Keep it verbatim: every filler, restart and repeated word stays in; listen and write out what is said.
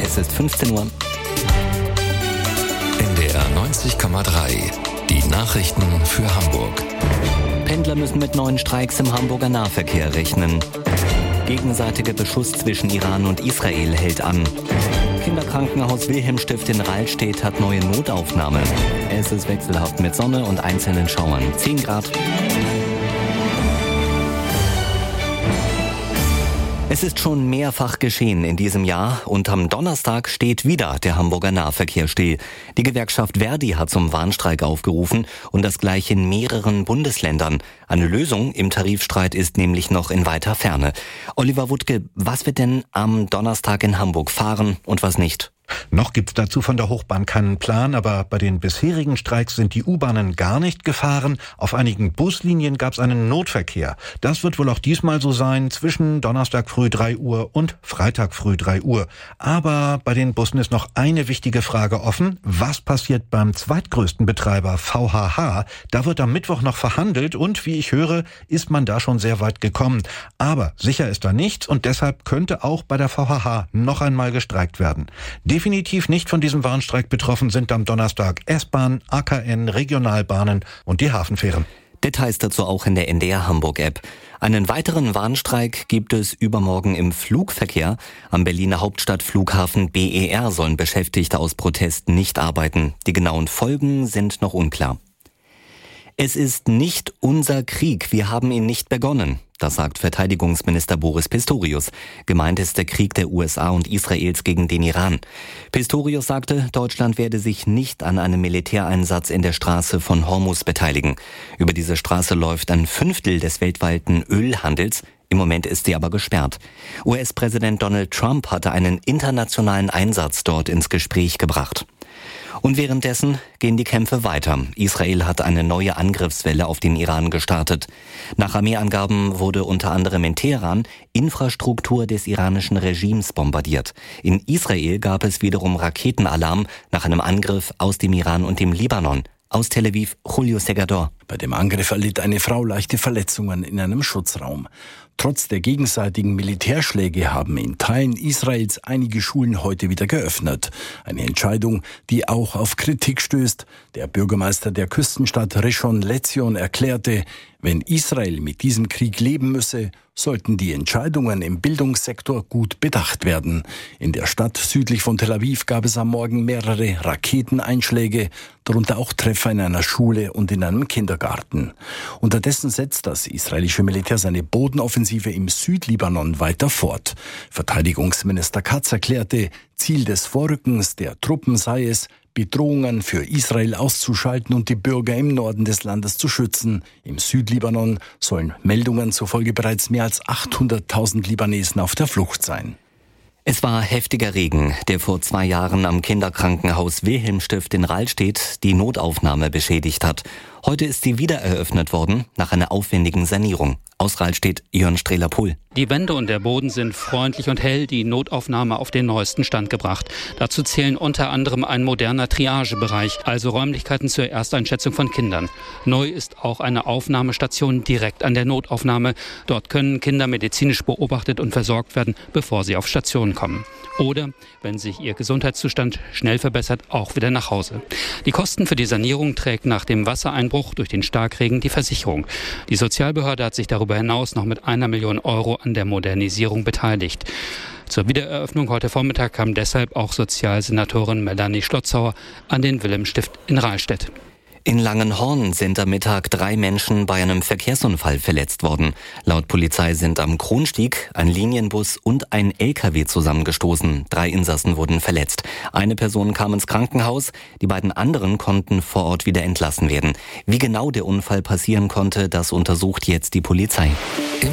Es ist fünfzehn Uhr. N D R neunzig Komma drei. Die Nachrichten für Hamburg. Pendler müssen mit neuen Streiks im Hamburger Nahverkehr rechnen. Gegenseitiger Beschuss zwischen Iran und Israel hält an. Kinderkrankenhaus Wilhelmstift in Rahlstedt hat neue Notaufnahme. Es ist wechselhaft mit Sonne und einzelnen Schauern. zehn Grad. Es ist schon mehrfach geschehen in diesem Jahr und am Donnerstag steht wieder der Hamburger Nahverkehr still. Die Gewerkschaft Verdi hat zum Warnstreik aufgerufen und das gleich in mehreren Bundesländern. Eine Lösung im Tarifstreit ist nämlich noch in weiter Ferne. Oliver Wuttke, was wird denn am Donnerstag in Hamburg fahren und was nicht? Noch gibt's dazu von der Hochbahn keinen Plan, aber bei den bisherigen Streiks sind die U-Bahnen gar nicht gefahren. Auf einigen Buslinien gab's einen Notverkehr. Das wird wohl auch diesmal so sein zwischen Donnerstag früh drei Uhr und Freitag früh drei Uhr. Aber bei den Bussen ist noch eine wichtige Frage offen. Was passiert beim zweitgrößten Betreiber V H H? Da wird am Mittwoch noch verhandelt und wie ich höre, ist man da schon sehr weit gekommen. Aber sicher ist da nichts und deshalb könnte auch bei der V H H noch einmal gestreikt werden. Definitiv nicht von diesem Warnstreik betroffen sind am Donnerstag S-Bahn, A K N, Regionalbahnen und die Hafenfähren. Details dazu auch in der N D R Hamburg-App. Einen weiteren Warnstreik gibt es übermorgen im Flugverkehr. Am Berliner Hauptstadtflughafen B E R sollen Beschäftigte aus Protest nicht arbeiten. Die genauen Folgen sind noch unklar. Es ist nicht unser Krieg, wir haben ihn nicht begonnen. Das sagt Verteidigungsminister Boris Pistorius. Gemeint ist der Krieg der U S A und Israels gegen den Iran. Pistorius sagte, Deutschland werde sich nicht an einem Militäreinsatz in der Straße von Hormuz beteiligen. Über diese Straße läuft ein Fünftel des weltweiten Ölhandels. Im Moment ist sie aber gesperrt. U S-Präsident Donald Trump hatte einen internationalen Einsatz dort ins Gespräch gebracht. Und währenddessen gehen die Kämpfe weiter. Israel hat eine neue Angriffswelle auf den Iran gestartet. Nach Armeeangaben wurde unter anderem in Teheran Infrastruktur des iranischen Regimes bombardiert. In Israel gab es wiederum Raketenalarm nach einem Angriff aus dem Iran und dem Libanon. Aus Tel Aviv, Julio Segador. Bei dem Angriff erlitt eine Frau leichte Verletzungen in einem Schutzraum. Trotz der gegenseitigen Militärschläge haben in Teilen Israels einige Schulen heute wieder geöffnet. Eine Entscheidung, die auch auf Kritik stößt. Der Bürgermeister der Küstenstadt Rishon LeZion erklärte, wenn Israel mit diesem Krieg leben müsse, sollten die Entscheidungen im Bildungssektor gut bedacht werden. In der Stadt südlich von Tel Aviv gab es am Morgen mehrere Raketeneinschläge, darunter auch Treffer in einer Schule und in einem Kindergarten. Unterdessen setzt das israelische Militär seine Bodenoffensive im Südlibanon weiter fort. Verteidigungsminister Katz erklärte, Ziel des Vorrückens der Truppen sei es, Bedrohungen für Israel auszuschalten und die Bürger im Norden des Landes zu schützen. Im Südlibanon sollen Meldungen zufolge bereits mehr als achthunderttausend Libanesen auf der Flucht sein. Es war heftiger Regen, der vor zwei Jahren am Kinderkrankenhaus Wilhelmstift in Rahlstedt die Notaufnahme beschädigt hat. Heute ist sie wieder eröffnet worden, nach einer aufwendigen Sanierung. Aus Rahlstedt, Jörn Strehler-Pohl. Die Wände und der Boden sind freundlich und hell, die Notaufnahme auf den neuesten Stand gebracht. Dazu zählen unter anderem ein moderner Triagebereich, also Räumlichkeiten zur Ersteinschätzung von Kindern. Neu ist auch eine Aufnahmestation direkt an der Notaufnahme. Dort können Kinder medizinisch beobachtet und versorgt werden, bevor sie auf Station kommen. Oder, wenn sich ihr Gesundheitszustand schnell verbessert, auch wieder nach Hause. Die Kosten für die Sanierung trägt nach dem Wassereinbruch durch den Starkregen die Versicherung. Die Sozialbehörde hat sich darüber hinaus noch mit einer Million Euro an der Modernisierung beteiligt. Zur Wiedereröffnung heute Vormittag kam deshalb auch Sozialsenatorin Melanie Schlotzauer an den Wilhelmstift in Rahlstedt. In Langenhorn sind am Mittag drei Menschen bei einem Verkehrsunfall verletzt worden. Laut Polizei sind am Kronstieg ein Linienbus und ein L K W zusammengestoßen. Drei Insassen wurden verletzt. Eine Person kam ins Krankenhaus, die beiden anderen konnten vor Ort wieder entlassen werden. Wie genau der Unfall passieren konnte, das untersucht jetzt die Polizei.